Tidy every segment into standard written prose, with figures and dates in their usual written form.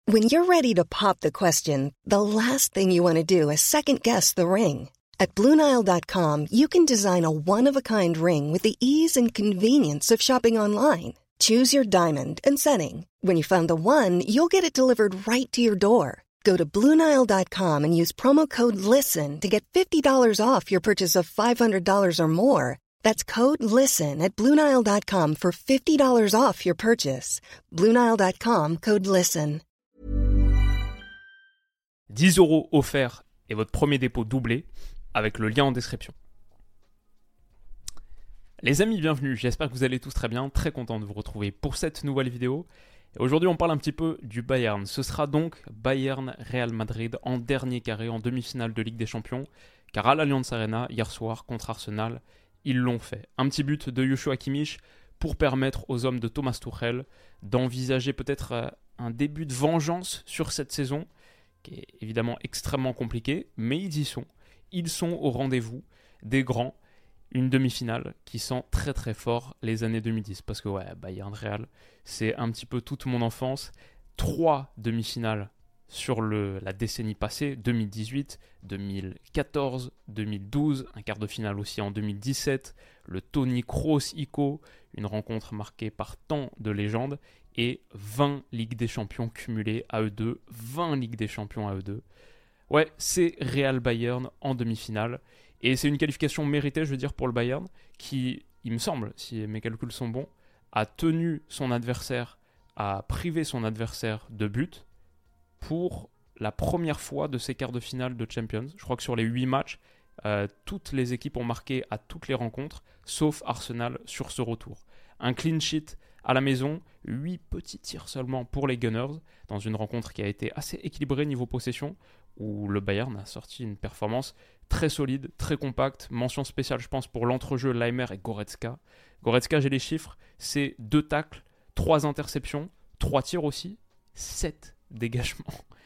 When you're ready to pop the question, the last thing you want to do is second-guess the ring. At BlueNile.com, you can design a one-of-a-kind ring with the ease and convenience of shopping online. Choose your diamond and setting. When you find the one, you'll get it delivered right to your door. Go to BlueNile.com and use promo code LISTEN to get $50 off your purchase of $500 or more. That's code LISTEN at BlueNile.com for $50 off your purchase. BlueNile.com, code LISTEN. 10 € offerts et votre premier dépôt doublé avec le lien en description. Les amis, bienvenue, j'espère que vous allez tous très bien, très content de vous retrouver pour cette nouvelle vidéo. Et aujourd'hui on parle un petit peu du Bayern, ce sera donc Bayern-Real Madrid en dernier carré en demi-finale de Ligue des Champions, car à l'Allianz Arena, hier soir contre Arsenal, ils l'ont fait. Un petit but de Joshua Kimmich pour permettre aux hommes de Thomas Tuchel d'envisager peut-être un début de vengeance sur cette saison, qui est évidemment extrêmement compliqué, mais ils y sont. Ils sont au rendez-vous des grands. Une demi-finale qui sent très très fort les années 2010. Parce que ouais, Bayern Real, c'est un petit peu toute mon enfance. 3 demi-finales sur la décennie passée, 2018, 2014, 2012, un quart de finale aussi en 2017, le Toni Kroos ICO, une rencontre marquée par tant de légendes, et 20 Ligues des Champions cumulées à eux deux, 20 Ligues des Champions à eux deux. Ouais, c'est Real Bayern en demi-finale, et c'est une qualification méritée, je veux dire, pour le Bayern, qui, il me semble, si mes calculs sont bons, a tenu son adversaire, a privé son adversaire de but pour la première fois de ces quarts de finale de Champions. Je crois que sur les 8 matchs, toutes les équipes ont marqué à toutes les rencontres, sauf Arsenal sur ce retour. Un clean sheet à la maison, 8 petits tirs seulement pour les Gunners, dans une rencontre qui a été assez équilibrée niveau possession, où le Bayern a sorti une performance très solide, très compacte. Mention spéciale, je pense, pour l'entrejeu Laimer et Goretzka. Goretzka, j'ai les chiffres, c'est 2 tacles, 3 interceptions, 3 tirs aussi, 7 dégagements.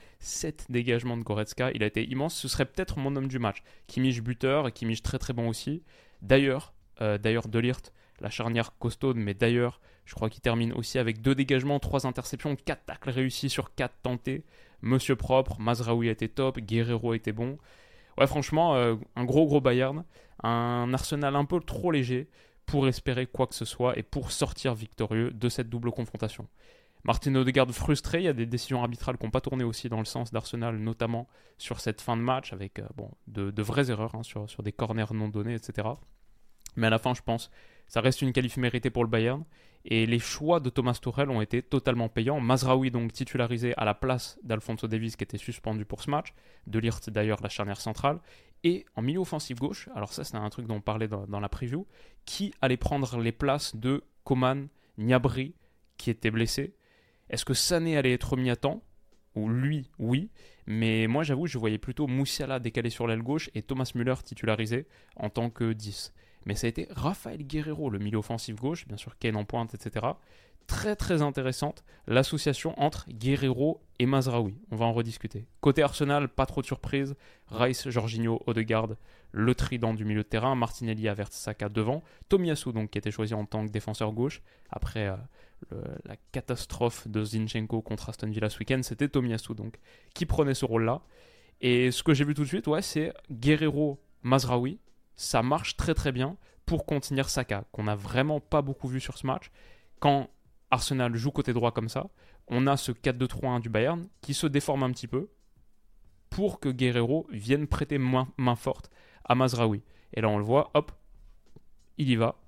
7 dégagements de Goretzka, il a été immense. Ce serait peut-être mon homme du match. Kimmich buteur et Kimmich très très bon aussi. D'ailleurs, De Ligt, la charnière costaude, mais d'ailleurs, je crois qu'il termine aussi avec 2 dégagements, 3 interceptions, 4 tacles réussis sur 4 tentés. Monsieur propre, Mazraoui était top, Guerreiro était bon. Ouais, franchement, un gros Bayern, un Arsenal un peu trop léger pour espérer quoi que ce soit et pour sortir victorieux de cette double confrontation. Martin Odegaard frustré, il y a des décisions arbitrales qui n'ont pas tourné aussi dans le sens d'Arsenal, notamment sur cette fin de match, avec de vraies erreurs sur des corners non donnés, etc. Mais à la fin, je pense, ça reste une qualif méritée pour le Bayern. Et les choix de Thomas Tuchel ont été totalement payants. Mazraoui donc titularisé à la place d'Alphonso Davies qui était suspendu pour ce match. De Ligt d'ailleurs la charnière centrale. Et en milieu offensif gauche, alors ça c'est un truc dont on parlait dans la preview, qui allait prendre les places de Coman, Gnabry qui était blessé. Est-ce que Sané allait être remis à temps ? Ou lui, oui. Mais moi j'avoue, je voyais plutôt Musiala décalé sur l'aile gauche et Thomas Müller titularisé en tant que 10. Mais ça a été Rafael Guerreiro, le milieu offensif gauche, bien sûr Kane en pointe, etc. Très très intéressante l'association entre Guerreiro et Mazraoui. On va en rediscuter. Côté Arsenal, pas trop de surprise. Rice, Jorginho, Odegaard, le trident du milieu de terrain. Martinelli, Havertz, Saka devant. Tomiyasu, donc, qui était choisi en tant que défenseur gauche. Après la catastrophe de Zinchenko contre Aston Villa ce week-end, c'était Tomiyasu donc, qui prenait ce rôle-là. Et ce que j'ai vu tout de suite, ouais, c'est Guerreiro, Mazraoui. Ça marche très très bien pour contenir Saka, qu'on n'a vraiment pas beaucoup vu sur ce match. Quand Arsenal joue côté droit comme ça, on a ce 4-2-3-1 du Bayern qui se déforme un petit peu pour que Guerreiro vienne prêter main forte à Mazraoui. Et là on le voit, hop, il y va.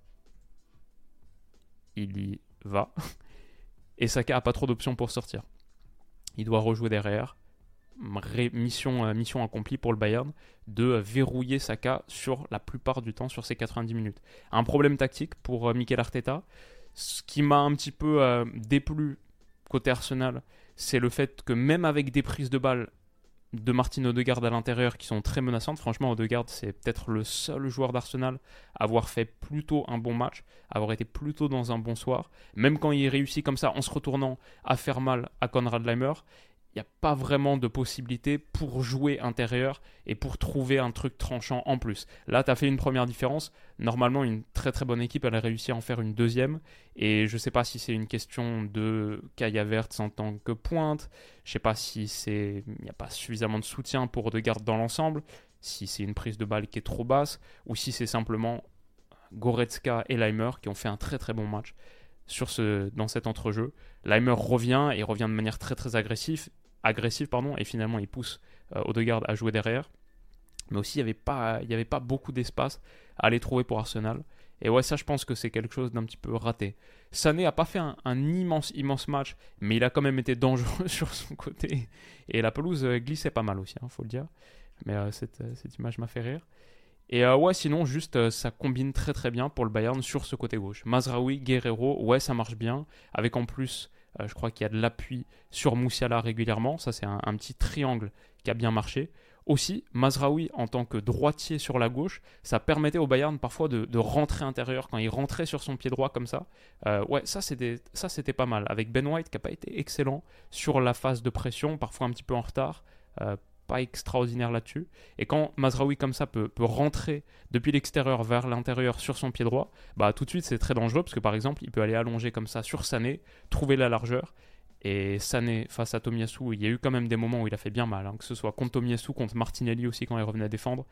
Et Saka n'a pas trop d'options pour sortir. Il doit rejouer derrière. Mission accomplie pour le Bayern de verrouiller Saka sur la plupart du temps sur ces 90 minutes. Un problème tactique pour Mikel Arteta. Ce qui m'a un petit peu déplu côté Arsenal, c'est le fait que même avec des prises de balles de Martin Odegaard à l'intérieur qui sont très menaçantes, franchement Odegaard c'est peut-être le seul joueur d'Arsenal à avoir fait plutôt un bon match, à avoir été plutôt dans un bon soir, même quand il réussit comme ça en se retournant à faire mal à Konrad Laimer. il n'y a pas vraiment de possibilité pour jouer intérieur et pour trouver un truc tranchant en plus. Là, tu as fait une première différence. Normalement, une très très bonne équipe, elle a réussi à en faire une deuxième. Et je ne sais pas si c'est une question de Kai Havertz en tant que pointe. Je ne sais pas si il n'y a pas suffisamment de soutien pour Odegaard dans l'ensemble. Si c'est une prise de balle qui est trop basse. Ou si c'est simplement Goretzka et Laimer qui ont fait un très très bon match dans cet entrejeu. Laimer revient de manière très très agressive, et finalement il pousse Odegaard à jouer derrière. Mais aussi il n'y avait pas beaucoup d'espace à aller trouver pour Arsenal. Et ouais, ça je pense que c'est quelque chose d'un petit peu raté. Sané n'a pas fait un immense match, mais il a quand même été dangereux sur son côté. Et la pelouse glissait pas mal aussi, faut le dire. Mais cette image m'a fait rire. Et ouais, sinon, juste, ça combine très très bien pour le Bayern sur ce côté gauche. Mazraoui, Guerreiro, ouais, ça marche bien. Avec en plus, je crois qu'il y a de l'appui sur Musiala régulièrement. Ça, c'est un petit triangle qui a bien marché. Aussi, Mazraoui, en tant que droitier sur la gauche, ça permettait au Bayern parfois de rentrer intérieur. Quand il rentrait sur son pied droit comme ça, ouais, ça c'était pas mal. Avec Ben White qui n'a pas été excellent sur la phase de pression, parfois un petit peu en retard. Pas extraordinaire là-dessus. Et quand Mazraoui comme ça peut rentrer depuis l'extérieur vers l'intérieur sur son pied droit, bah tout de suite c'est très dangereux parce que par exemple il peut aller allonger comme ça sur Sané, trouver la largeur. Et Sané face à Tomiyasu, il y a eu quand même des moments où il a fait bien mal, que ce soit contre Tomiyasu, contre Martinelli aussi quand il revenait à défendre.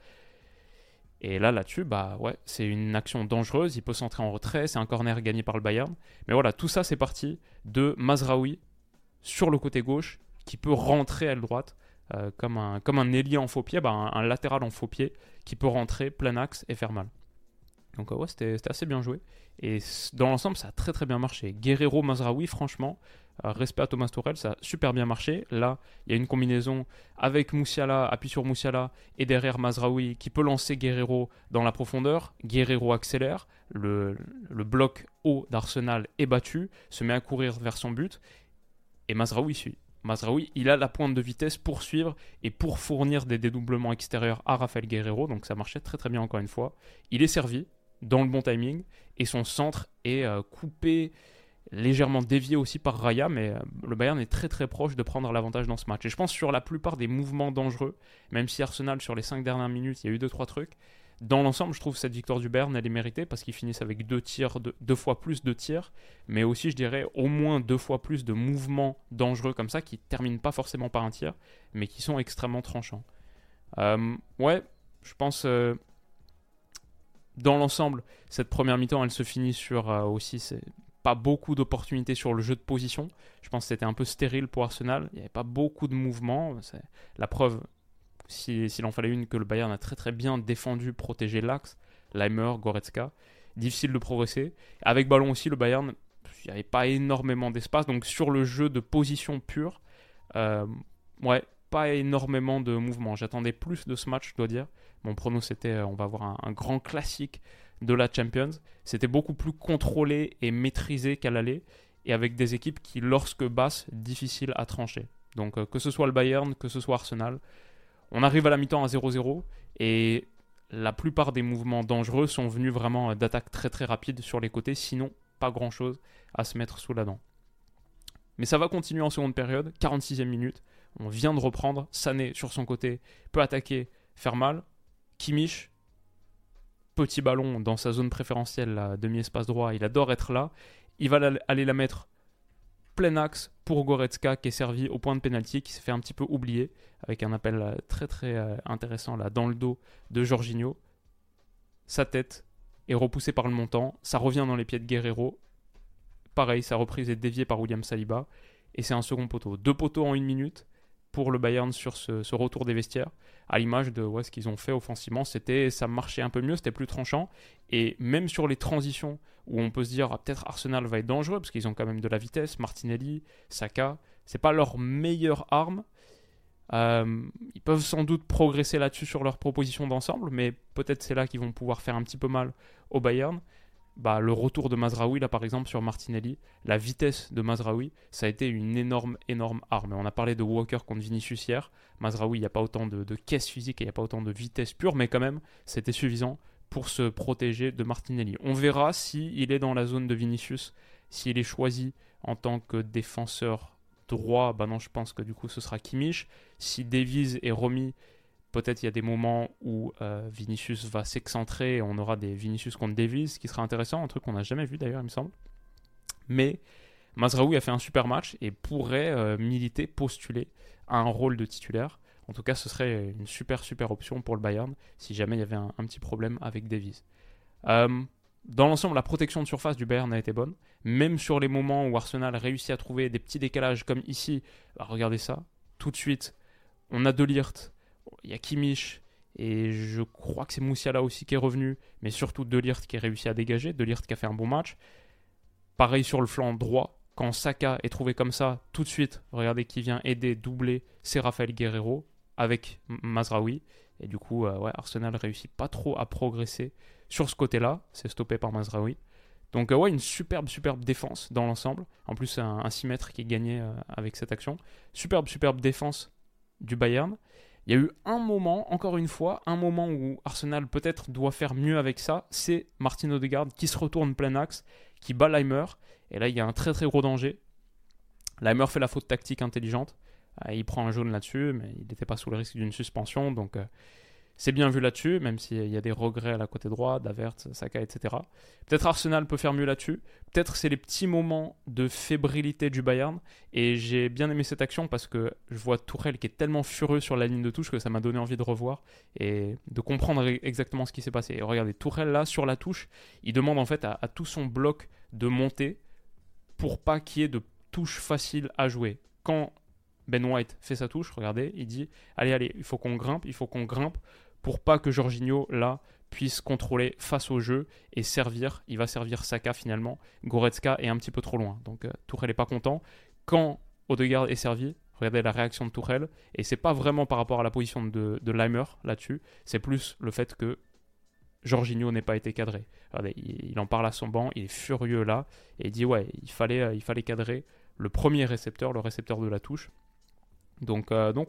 Et là-dessus, bah ouais, c'est une action dangereuse, il peut s'entrer en retrait, c'est un corner gagné par le Bayern. Mais voilà, tout ça c'est parti de Mazraoui sur le côté gauche qui peut rentrer à la droite. Comme un ailier en faux pied, un latéral en faux pied qui peut rentrer plein axe et faire mal. Donc ouais, c'était assez bien joué. Et dans l'ensemble, ça a très très bien marché. Guerreiro, Mazraoui, franchement, respect à Thomas Tuchel, ça a super bien marché. Là, il y a une combinaison avec Musiala, appui sur Musiala, et derrière Mazraoui qui peut lancer Guerreiro dans la profondeur. Guerreiro accélère, le bloc haut d'Arsenal est battu, se met à courir vers son but, et Mazraoui suit. Mazraoui, il a la pointe de vitesse pour suivre et pour fournir des dédoublements extérieurs à Rafael Guerreiro, donc ça marchait très très bien encore une fois. Il est servi dans le bon timing et son centre est coupé, légèrement dévié aussi par Raya, mais le Bayern est très très proche de prendre l'avantage dans ce match. Et je pense sur la plupart des mouvements dangereux, même si Arsenal sur les 5 dernières minutes, il y a eu 2-3 trucs, dans l'ensemble, je trouve cette victoire du Bayern, elle est méritée parce qu'ils finissent avec 2 fois plus de tirs, mais aussi, je dirais, au moins 2 fois plus de mouvements dangereux comme ça qui ne terminent pas forcément par un tir, mais qui sont extrêmement tranchants. Ouais, je pense, dans l'ensemble, cette première mi-temps, elle se finit sur aussi pas beaucoup d'opportunités sur le jeu de position. Je pense que c'était un peu stérile pour Arsenal. Il n'y avait pas beaucoup de mouvements. C'est la preuve, s'il en fallait une, que le Bayern a très très bien défendu, protégé l'axe, Laimer, Goretzka. Difficile de progresser. Avec ballon aussi, le Bayern, il n'y avait pas énormément d'espace. Donc sur le jeu de position pure, ouais, pas énormément de mouvements. J'attendais plus de ce match, je dois dire. Mon prono, c'était on va avoir un grand classique de la Champions. C'était beaucoup plus contrôlé et maîtrisé qu'à l'aller. Et avec des équipes qui, lorsque basses, difficiles à trancher. Donc que ce soit le Bayern, que ce soit Arsenal, on arrive à la mi-temps à 0-0 et la plupart des mouvements dangereux sont venus vraiment d'attaques très très rapides sur les côtés, sinon pas grand chose à se mettre sous la dent. Mais ça va continuer en seconde période, 46e minute, on vient de reprendre, Sané sur son côté peut attaquer, faire mal, Kimmich, petit ballon dans sa zone préférentielle, la demi-espace droit, il adore être là, il va aller la mettre plein axe pour Goretzka qui est servi au point de pénalty, qui s'est fait un petit peu oublier avec un appel très très intéressant là dans le dos de Jorginho. Sa tête est repoussée par le montant, ça revient dans les pieds de Guerreiro. Pareil, sa reprise est déviée par William Saliba et c'est un second poteau. 2 poteaux en 1 minute pour le Bayern sur ce retour des vestiaires. À l'image de ce qu'ils ont fait offensivement, ça marchait un peu mieux, c'était plus tranchant. Et même sur les transitions, où on peut se dire peut-être Arsenal va être dangereux, parce qu'ils ont quand même de la vitesse, Martinelli, Saka, c'est pas leur meilleure arme. Ils peuvent sans doute progresser là-dessus sur leur proposition d'ensemble, mais peut-être c'est là qu'ils vont pouvoir faire un petit peu mal au Bayern. Le retour de Mazraoui, là par exemple sur Martinelli, la vitesse de Mazraoui, ça a été une énorme arme. On a parlé de Walker contre Vinicius hier. Mazraoui, il n'y a pas autant de caisse physique et il n'y a pas autant de vitesse pure, mais quand même, c'était suffisant pour se protéger de Martinelli. On verra s'il est dans la zone de Vinicius, s'il est choisi en tant que défenseur droit, bah non, je pense que du coup ce sera Kimmich. Si Davies et Romy, peut-être il y a des moments où Vinicius va s'excentrer et on aura des Vinicius contre Davies, ce qui sera intéressant, un truc qu'on n'a jamais vu d'ailleurs, il me semble. Mais Mazraoui a fait un super match et pourrait militer, postuler à un rôle de titulaire. En tout cas, ce serait une super option pour le Bayern si jamais il y avait un petit problème avec Davies. Dans l'ensemble, la protection de surface du Bayern a été bonne. Même sur les moments où Arsenal réussit à trouver des petits décalages comme ici, bah regardez ça. Tout de suite, on a De Ligt, il y a Kimmich, et je crois que c'est Musiala aussi qui est revenu, mais surtout De Ligt qui a réussi à dégager, De Ligt qui a fait un bon match. Pareil sur le flanc droit, quand Saka est trouvé comme ça, tout de suite, regardez qui vient aider, doubler, c'est Raphaël Guerreiro avec Mazraoui. Et du coup, Arsenal réussit pas trop à progresser sur ce côté-là. C'est stoppé par Mazraoui. Donc, une superbe défense dans l'ensemble. En plus, un 6 mètres qui est gagné avec cette action. Superbe défense du Bayern. Il y a eu un moment, encore une fois, où Arsenal peut-être doit faire mieux avec ça. C'est Martin Odegaard qui se retourne plein axe, qui bat Laimer. Et là, il y a un très gros danger. Laimer fait la faute tactique intelligente. Il prend un jaune là-dessus, mais il n'était pas sous le risque d'une suspension. Donc, c'est bien vu là-dessus, même s'il y a des regrets à la côté droit, d'Avert, Saka, etc. Peut-être Arsenal peut faire mieux là-dessus. Peut-être c'est les petits moments de fébrilité du Bayern. Et j'ai bien aimé cette action parce que je vois Tuchel qui est tellement furieux sur la ligne de touche que ça m'a donné envie de revoir et de comprendre exactement ce qui s'est passé. Et regardez, Tuchel là, sur la touche, il demande en fait à tout son bloc de monter pour pas qu'il y ait de touche facile à jouer. Quand Ben White fait sa touche, regardez, il dit allez, il faut qu'on grimpe pour pas que Jorginho là puisse contrôler face au jeu et servir. Il va servir Saka finalement. Goretzka est un petit peu trop loin, donc Tuchel n'est pas content. Quand Odegaard est servi, regardez la réaction de Tuchel, et c'est pas vraiment par rapport à la position de Laimer là-dessus, c'est plus le fait que Jorginho n'ait pas été cadré. Regardez, il en parle à son banc, il est furieux là, et il dit il fallait cadrer le premier récepteur, le récepteur de la touche. Donc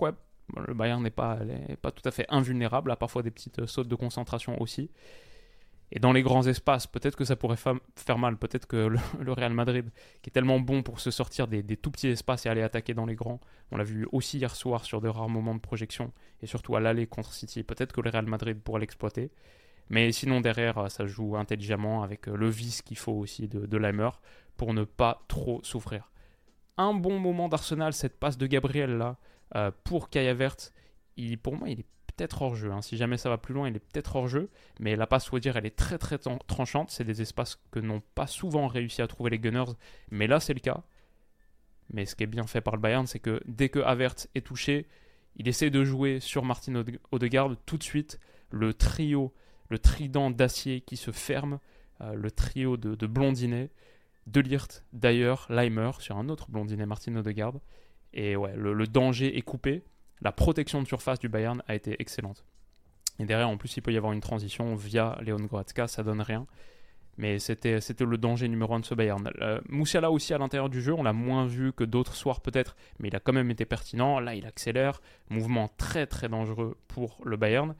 le Bayern n'est pas tout à fait invulnérable, a parfois des petites sautes de concentration aussi. Et dans les grands espaces, peut-être que ça pourrait faire mal, peut-être que le Real Madrid, qui est tellement bon pour se sortir des tout petits espaces et aller attaquer dans les grands, on l'a vu aussi hier soir sur de rares moments de projection, et surtout à l'aller contre City, peut-être que le Real Madrid pourrait l'exploiter. Mais sinon derrière, ça joue intelligemment avec le vice qu'il faut aussi de Laimer pour ne pas trop souffrir. Un bon moment d'Arsenal, cette passe de Gabriel là, pour Kai Havertz, pour moi il est peut-être hors jeu. Si jamais ça va plus loin, il est peut-être hors jeu. Mais la passe, faut dire, elle est très tranchante. C'est des espaces que n'ont pas souvent réussi à trouver les Gunners. Mais là, c'est le cas. Mais ce qui est bien fait par le Bayern, c'est que dès que Havertz est touché, il essaie de jouer sur Martin Odegaard. Tout de suite, le trident d'acier qui se ferme, le trio de blondinets. De Ligt, d'ailleurs, Laimer sur un autre blondinet, Martin Odegaard. Et le danger est coupé. La protection de surface du Bayern a été excellente. Et derrière, en plus, il peut y avoir une transition via Leon Goretzka, ça donne rien. Mais c'était le danger numéro 1 de ce Bayern. Musiala aussi à l'intérieur du jeu, on l'a moins vu que d'autres soirs peut-être, mais il a quand même été pertinent. Là, il accélère. Mouvement très dangereux pour le Bayern.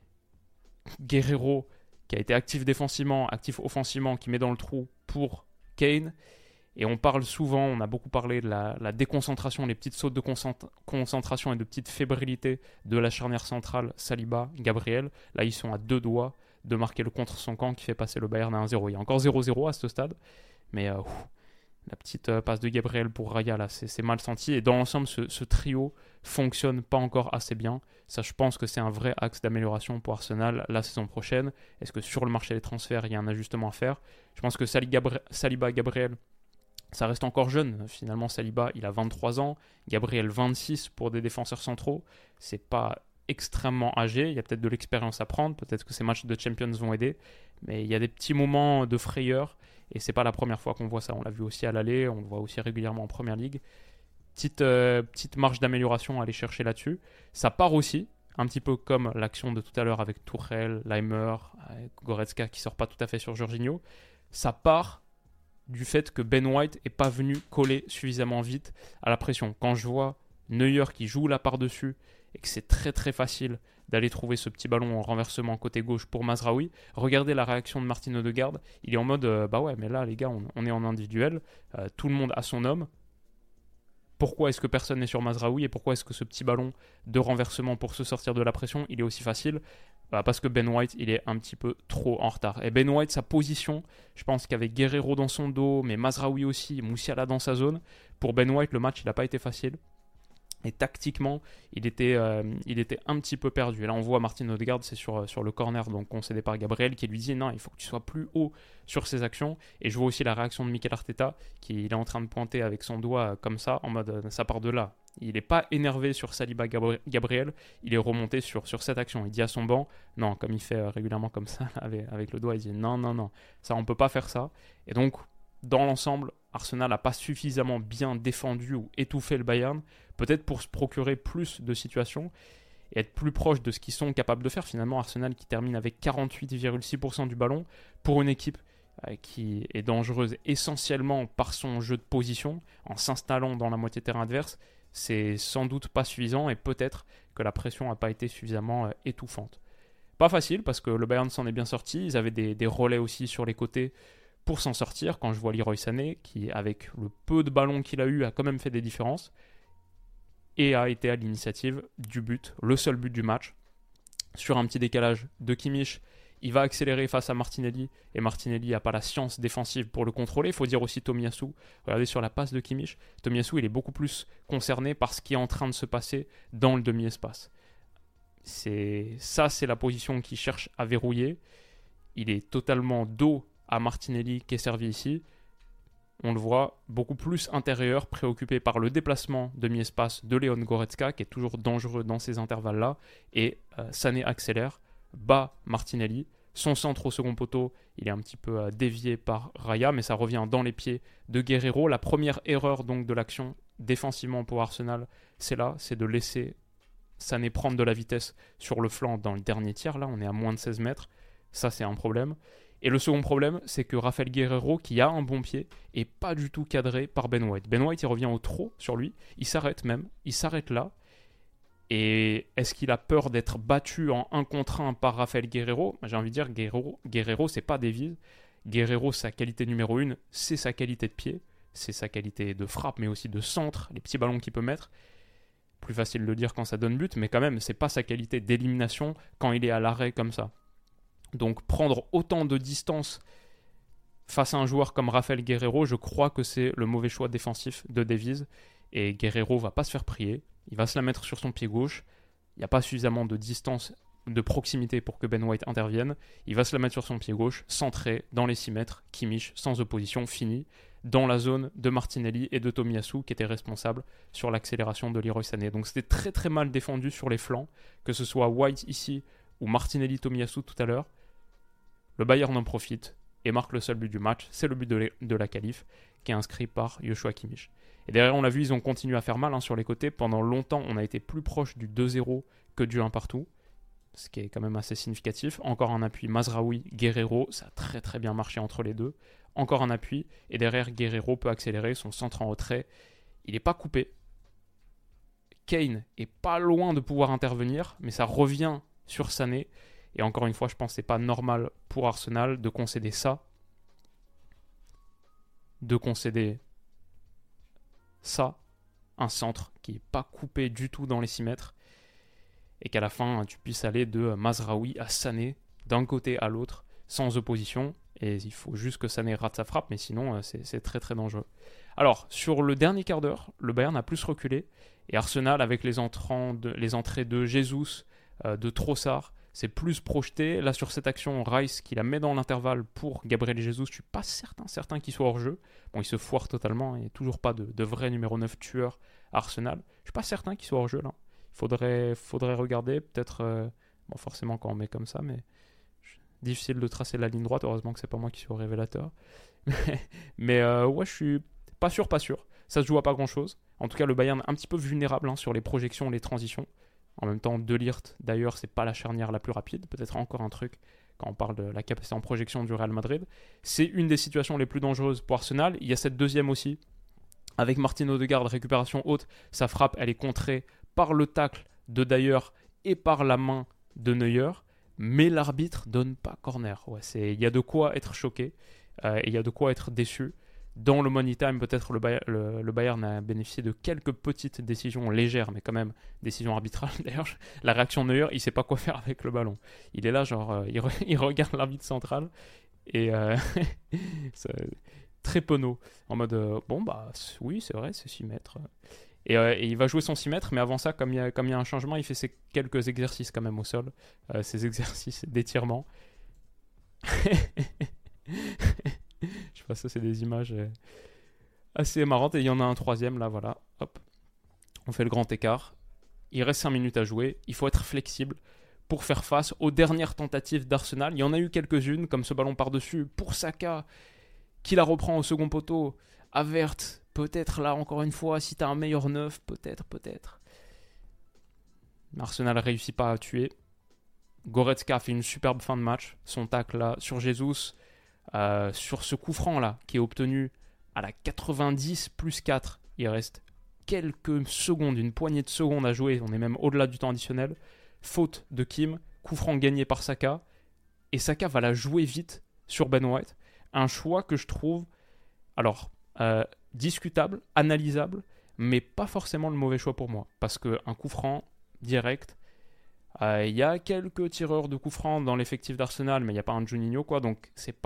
Guerreiro, qui a été actif défensivement, actif offensivement, qui met dans le trou pour Kane. Et on parle souvent, on a beaucoup parlé de la déconcentration, les petites sautes de concentration et de petites fébrilités de la charnière centrale Saliba-Gabriel. Là, ils sont à 2 doigts de marquer le contre son camp qui fait passer le Bayern à 1-0. Il y a encore 0-0 à ce stade, mais la petite passe de Gabriel pour Raya, là, c'est mal senti. Et dans l'ensemble, ce trio fonctionne pas encore assez bien. Ça, je pense que c'est un vrai axe d'amélioration pour Arsenal la saison prochaine. Est-ce que sur le marché des transferts, il y a un ajustement à faire? Je pense que Saliba-Gabriel, ça reste encore jeune. Finalement, Saliba, il a 23 ans. Gabriel, 26 pour des défenseurs centraux. C'est pas extrêmement âgé. Il y a peut-être de l'expérience à prendre. Peut-être que ces matchs de Champions vont aider. Mais il y a des petits moments de frayeur. Et c'est pas la première fois qu'on voit ça. On l'a vu aussi à l'aller. On le voit aussi régulièrement en Première Ligue. Petite marge d'amélioration à aller chercher là-dessus. Ça part aussi, un petit peu comme l'action de tout à l'heure avec Tuchel, Laimer, Goretzka qui sort pas tout à fait sur Jorginho. Ça part du fait que Ben White n'est pas venu coller suffisamment vite à la pression. Quand je vois Neuer qui joue là par-dessus et que c'est très facile d'aller trouver ce petit ballon en renversement côté gauche pour Mazraoui, regardez la réaction de Martin Odegaard. Il est en mode mais là les gars, on est en individuel, tout le monde a son homme. Pourquoi est-ce que personne n'est sur Mazraoui et pourquoi est-ce que ce petit ballon de renversement pour se sortir de la pression, il est aussi facile ? Parce que Ben White, il est un petit peu trop en retard. Et Ben White, sa position, je pense qu'avec Guerrero dans son dos, mais Mazraoui aussi, Musiala dans sa zone, pour Ben White, le match, il n'a pas été facile. Et tactiquement, il était un petit peu perdu. Et là, on voit Martin Odegaard, c'est sur le corner donc concédé par Gabriel, qui lui dit non, il faut que tu sois plus haut sur ses actions. Et je vois aussi la réaction de Mikel Arteta, qui est en train de pointer avec son doigt comme ça, en mode ça part de là. Il n'est pas énervé sur Saliba Gabriel, il est remonté sur cette action. Il dit à son banc, non, comme il fait régulièrement comme ça, avec le doigt, il dit non, ça on ne peut pas faire ça. Et donc, dans l'ensemble, Arsenal n'a pas suffisamment bien défendu ou étouffé le Bayern, peut-être pour se procurer plus de situations et être plus proche de ce qu'ils sont capables de faire. Finalement, Arsenal qui termine avec 48,6% du ballon pour une équipe qui est dangereuse essentiellement par son jeu de position, en s'installant dans la moitié de terrain adverse, c'est sans doute pas suffisant et peut-être que la pression n'a pas été suffisamment étouffante. Pas facile parce que le Bayern s'en est bien sorti, ils avaient des relais aussi sur les côtés pour s'en sortir. Quand je vois Leroy Sané, qui avec le peu de ballons qu'il a eu a quand même fait des différences, et a été à l'initiative du but, le seul but du match, sur un petit décalage de Kimmich. Il va accélérer face à Martinelli, et Martinelli n'a pas la science défensive pour le contrôler. Il faut dire aussi Tomiyasu. Regardez sur la passe de Kimmich, Tomiyasu il est beaucoup plus concerné par ce qui est en train de se passer dans le demi-espace. C'est la position qu'il cherche à verrouiller. Il est totalement dos à Martinelli qui est servi ici. On le voit beaucoup plus intérieur, préoccupé par le déplacement demi-espace de Leon Goretzka, qui est toujours dangereux dans ces intervalles-là. Et Sané accélère, bat Martinelli. Son centre au second poteau, il est un petit peu dévié par Raya, mais ça revient dans les pieds de Guerrero. La première erreur donc de l'action défensivement pour Arsenal, c'est de laisser Sané prendre de la vitesse sur le flanc dans le dernier tiers. Là, on est à moins de 16 mètres. Ça, c'est un problème. Et le second problème, c'est que Rafael Guerrero, qui a un bon pied, est pas du tout cadré par Ben White. Ben White, il revient au trot sur lui. Il s'arrête là. Et est-ce qu'il a peur d'être battu en 1 contre 1 par Rafael Guerrero ? J'ai envie de dire, Guerrero, c'est pas Davies. Guerrero, sa qualité numéro 1, c'est sa qualité de pied. C'est sa qualité de frappe, mais aussi de centre, les petits ballons qu'il peut mettre. Plus facile de le dire quand ça donne but, mais quand même, c'est pas sa qualité d'élimination quand il est à l'arrêt comme ça. Donc prendre autant de distance face à un joueur comme Rafael Guerrero, je crois que c'est le mauvais choix défensif de Davies. Et Guerrero va pas se faire prier, il va se la mettre sur son pied gauche. Il n'y a pas suffisamment de distance, de proximité pour que Ben White intervienne. Il va se la mettre sur son pied gauche, centré dans les 6 mètres, Kimmich sans opposition, fini, dans la zone de Martinelli et de Tomiyasu qui étaient responsables sur l'accélération de Leroy Sané. Donc c'était très très mal défendu sur les flancs, que ce soit White ici ou Martinelli Tomiyasu tout à l'heure. Le Bayern en profite et marque le seul but du match. C'est le but de la qualif qui est inscrit par Joshua Kimmich. Et derrière, on l'a vu, ils ont continué à faire mal sur les côtés. Pendant longtemps, on a été plus proche du 2-0 que du 1 partout, ce qui est quand même assez significatif. Encore un appui, Mazraoui, Guerrero, ça a très très bien marché entre les deux. Encore un appui, et derrière, Guerrero peut accélérer, son centre en retrait. Il n'est pas coupé. Kane est pas loin de pouvoir intervenir, mais ça revient sur Sané. Et encore une fois, je pense que ce n'est pas normal pour Arsenal de concéder ça. De concéder ça, un centre qui n'est pas coupé du tout dans les 6 mètres. Et qu'à la fin, tu puisses aller de Mazraoui à Sané, d'un côté à l'autre, sans opposition. Et il faut juste que Sané rate sa frappe, mais sinon, c'est très très dangereux. Alors, sur le dernier quart d'heure, le Bayern a plus reculé. Et Arsenal, avec les entrées de Jesus, de Trossard, c'est plus projeté. Là, sur cette action, Rice qui la met dans l'intervalle pour Gabriel Jesus, je suis pas certain qu'il soit hors jeu. Bon, il se foire totalement, il n'y a toujours pas de vrai numéro 9 tueur à Arsenal. Je suis pas certain qu'il soit hors jeu là. Il faudrait regarder, peut-être, bon, forcément quand on met comme ça, mais difficile de tracer la ligne droite. Heureusement que c'est pas moi qui suis au révélateur. mais ouais, je suis pas sûr. Ça se joue à pas grand-chose. En tout cas, le Bayern est un petit peu vulnérable sur les projections, les transitions. En même temps, De Ligt, d'ailleurs, c'est pas la charnière la plus rapide. Peut-être encore un truc quand on parle de la capacité en projection du Real Madrid. C'est une des situations les plus dangereuses pour Arsenal. Il y a cette deuxième aussi, avec Martin Odegaard, récupération haute. Sa frappe, elle est contrée par le tacle de Dyer et par la main de Neuer. Mais l'arbitre donne pas corner. Ouais, il y a de quoi être choqué et il y a de quoi être déçu. Dans le money time, peut-être le Bayern a bénéficié de quelques petites décisions légères, mais quand même décisions arbitrales. D'ailleurs, la réaction de Neuer, il sait pas quoi faire avec le ballon. Il est là, genre, il regarde l'arbitre central et c'est très penaud. En mode, bon, bah oui, c'est vrai, c'est 6 mètres. Et il va jouer son 6 mètres, mais avant ça, comme il y a un changement, il fait ses quelques exercices quand même au sol. Ses exercices d'étirement. Je sais pas, ça c'est des images assez marrantes. Et il y en a un troisième là, voilà. Hop. On fait le grand écart. Il reste 5 minutes à jouer. Il faut être flexible pour faire face aux dernières tentatives d'Arsenal. Il y en a eu quelques-unes, comme ce ballon par-dessus pour Saka, qui la reprend au second poteau. Avert, peut-être là encore une fois, si t'as un meilleur neuf, peut-être. Arsenal réussit pas à tuer. Goretzka fait une superbe fin de match. Son tacle là sur Jesus, sur ce coup franc là, qui est obtenu à la 90 plus 4. Il reste quelques secondes, une poignée de secondes à jouer. On est même au-delà du temps additionnel. Faute de Kim, coup franc gagné par Saka. Et Saka va la jouer vite sur Ben White. Un choix que je trouve, alors, discutable, analysable, mais pas forcément le mauvais choix pour moi. Parce qu'un coup franc direct, il y a quelques tireurs de coups francs dans l'effectif d'Arsenal, mais il n'y a pas un Juninho, quoi. Donc c'est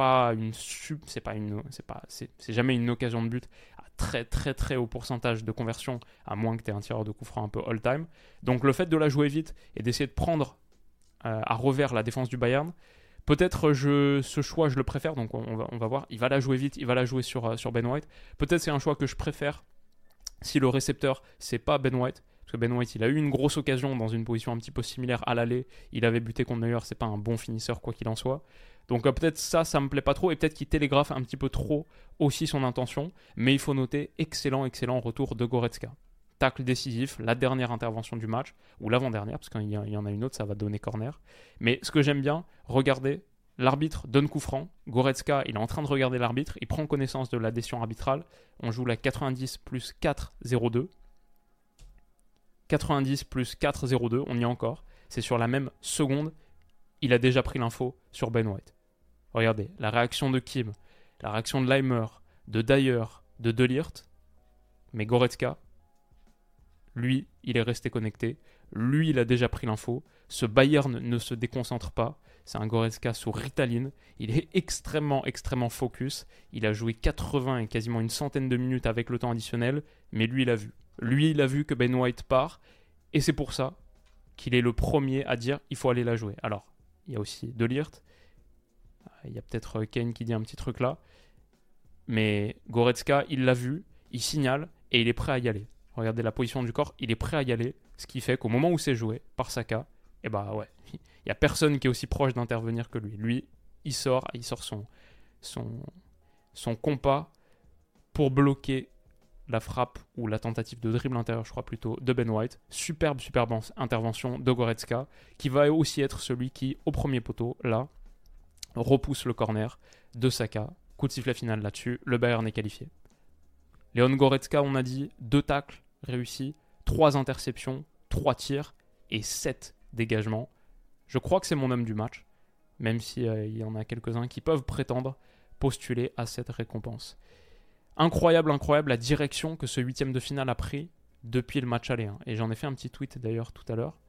jamais une occasion de but à très très très haut pourcentage de conversion, à moins que tu aies un tireur de coups francs un peu all-time. Donc le fait de la jouer vite et d'essayer de prendre à revers la défense du Bayern, peut-être ce choix je le préfère. Donc on va voir. Il va la jouer vite, il va la jouer sur Ben White. Peut-être c'est un choix que je préfère si le récepteur c'est pas Ben White. Parce que Ben White, il a eu une grosse occasion dans une position un petit peu similaire à l'aller. Il avait buté contre Neuer, c'est pas un bon finisseur quoi qu'il en soit. Donc peut-être ça me plaît pas trop. Et peut-être qu'il télégraphe un petit peu trop aussi son intention. Mais il faut noter, excellent retour de Goretzka. Tacle décisif, la dernière intervention du match, ou l'avant-dernière, parce qu'il y en a une autre, ça va donner corner. Mais ce que j'aime bien, regardez, l'arbitre donne coup franc. Goretzka, il est en train de regarder l'arbitre. Il prend connaissance de la décision arbitrale. On joue la 90 plus 4, 0-2. 90 plus 4, 0-2, on y est encore. C'est sur la même seconde. Il a déjà pris l'info sur Ben White. Regardez, la réaction de Kim, la réaction de Leimer, de Dyer, de De Ligt. Mais Goretzka, lui, il est resté connecté. Lui, il a déjà pris l'info. Ce Bayern ne se déconcentre pas. C'est un Goretzka sous Ritaline. Il est extrêmement focus. Il a joué 80 et quasiment une centaine de minutes avec le temps additionnel. Mais lui, il a vu. Lui, il a vu que Ben White part, et c'est pour ça qu'il est le premier à dire il faut aller la jouer. Alors, il y a aussi De Ligt, il y a peut-être Kane qui dit un petit truc là, mais Goretzka, il l'a vu, il signale, et il est prêt à y aller. Regardez la position du corps, il est prêt à y aller, ce qui fait qu'au moment où c'est joué par Saka, et bah ouais, il n'y a personne qui est aussi proche d'intervenir que lui. Lui, il sort son compas pour bloquer la frappe ou la tentative de dribble intérieur, je crois plutôt, de Ben White. Superbe intervention de Goretzka, qui va aussi être celui qui, au premier poteau, là, repousse le corner de Saka. Coup de sifflet final là-dessus, le Bayern est qualifié. Leon Goretzka, on a dit, 2 tacles réussis, 3 interceptions, 3 tirs et 7 dégagements. Je crois que c'est mon homme du match, même s'il y en a quelques-uns qui peuvent prétendre postuler à cette récompense. Incroyable la direction que ce 8e de finale a pris depuis le match aller. Et j'en ai fait un petit tweet d'ailleurs tout à l'heure.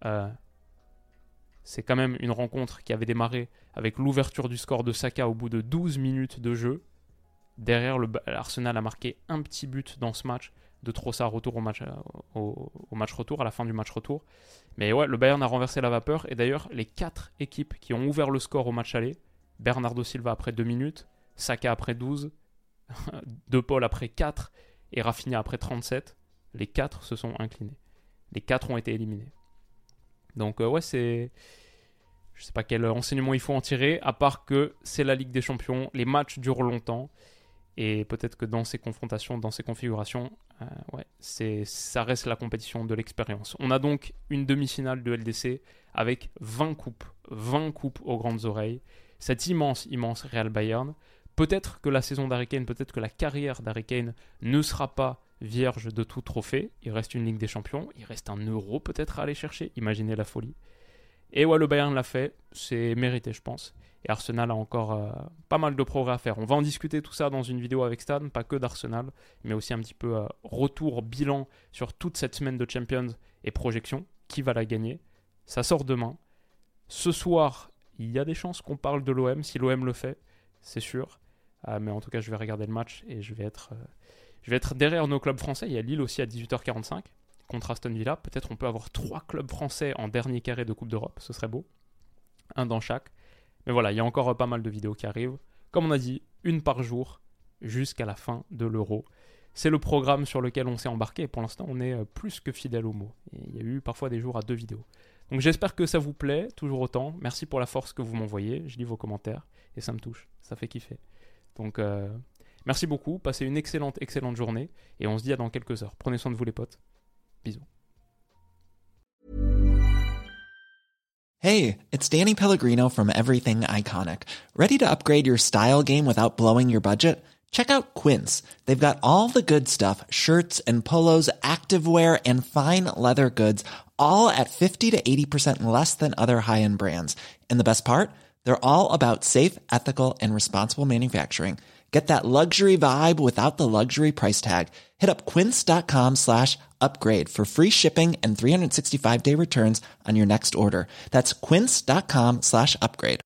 C'est quand même une rencontre qui avait démarré avec l'ouverture du score de Saka au bout de 12 minutes de jeu. Derrière, l'Arsenal a marqué un petit but dans ce match de Trossard retour au match retour, à la fin du match retour. Mais ouais, le Bayern a renversé la vapeur. Et d'ailleurs, les 4 équipes qui ont ouvert le score au match aller, Bernardo Silva après 2 minutes, Saka après 12, De Paul après 4 et Rafinha après 37, les 4 se sont inclinés. Les 4 ont été éliminés. Donc ouais, je sais pas quel enseignement il faut en tirer, à part que c'est la Ligue des Champions, les matchs durent longtemps, et peut-être que dans ces confrontations, dans ces configurations, ça reste la compétition de l'expérience. On a donc une demi-finale de LDC avec 20 coupes aux grandes oreilles, cet immense Real Bayern. Peut-être que la saison d'Harry Kane, peut-être que la carrière d'Harry Kane ne sera pas vierge de tout trophée. Il reste une Ligue des Champions, il reste un Euro peut-être à aller chercher. Imaginez la folie. Et ouais, le Bayern l'a fait, c'est mérité je pense. Et Arsenal a encore pas mal de progrès à faire. On va en discuter tout ça dans une vidéo avec Stan, pas que d'Arsenal, mais aussi un petit peu retour, bilan sur toute cette semaine de Champions et projection. Qui va la gagner? Ça sort demain. Ce soir, il y a des chances qu'on parle de l'OM, si l'OM le fait, c'est sûr. Mais en tout cas, je vais regarder le match et je vais être derrière nos clubs français. Il y a Lille aussi à 18h45 contre Aston Villa. Peut-être on peut avoir 3 clubs français en dernier carré de Coupe d'Europe, ce serait beau. Un dans chaque. Mais voilà, il y a encore pas mal de vidéos qui arrivent. Comme on a dit, une par jour jusqu'à la fin de l'Euro. C'est le programme sur lequel on s'est embarqué et pour l'instant on est plus que fidèle au mot. Et il y a eu parfois des jours à 2 vidéos. Donc j'espère que ça vous plaît, toujours autant. Merci pour la force que vous m'envoyez, je lis vos commentaires et ça me touche, ça fait kiffer. Donc merci beaucoup, passez une excellente journée et on se dit à dans quelques heures. Prenez soin de vous les potes, bisous. Hey, it's Danny Pellegrino from Everything Iconic. Ready to upgrade your style game without blowing your budget? Check out Quince. They've got all the good stuff, shirts and polos, activewear, and fine leather goods, all at 50 to 80% less than other high-end brands. And the best part? They're all about safe, ethical, and responsible manufacturing. Get that luxury vibe without the luxury price tag. Hit up quince.com/upgrade for free shipping and 365-day returns on your next order. That's quince.com/upgrade.